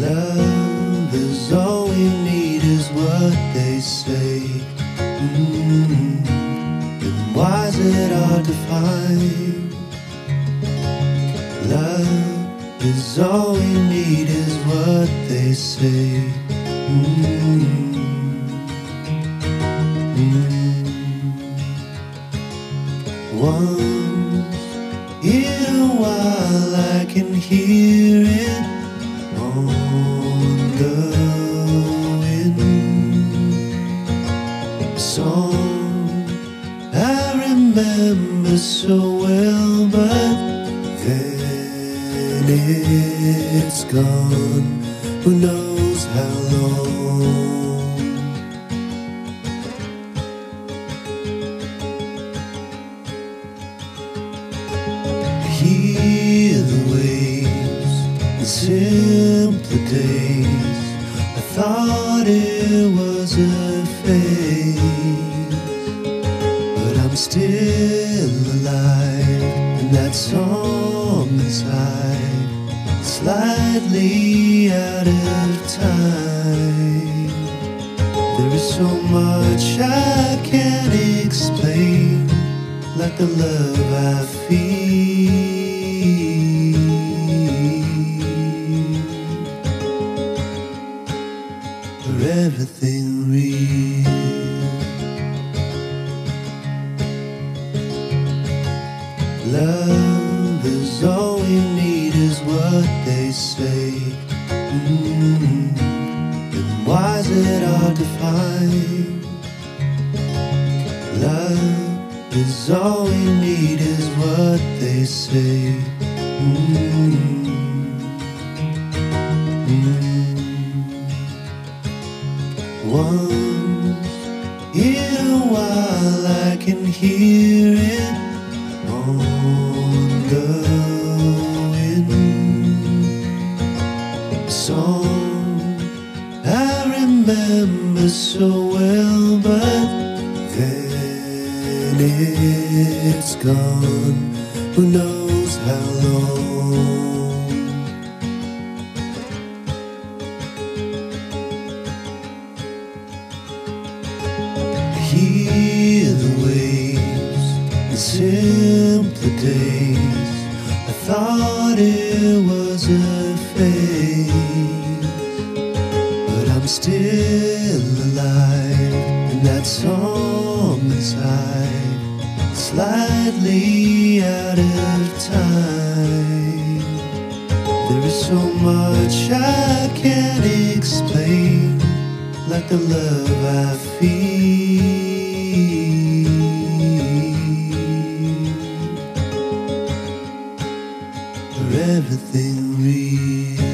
Love is all we need is what they say. And why is it hard to find? Love is all we need is what they say. Once in a while I can hear it on the wind. A song I remember so well, but then it's gone. Who knows how long? Hear the waves in simpler days. I thought it was a phase, but I'm still alive, and that song inside, slightly out of time. There is so much I can't explain, like the love I feel for everything real. Love is all we need is what they say. And why is it hard to find? Love is all we need is what they say. Once in a while I can hear it on the wind. A song I remember so well, but then it's gone. Who knows how long? Hear the waves in simpler days. I thought it was a phase, but I'm still alive, and that song inside, slightly out of time. There is so much I can't explain, like the love I feel for everything real.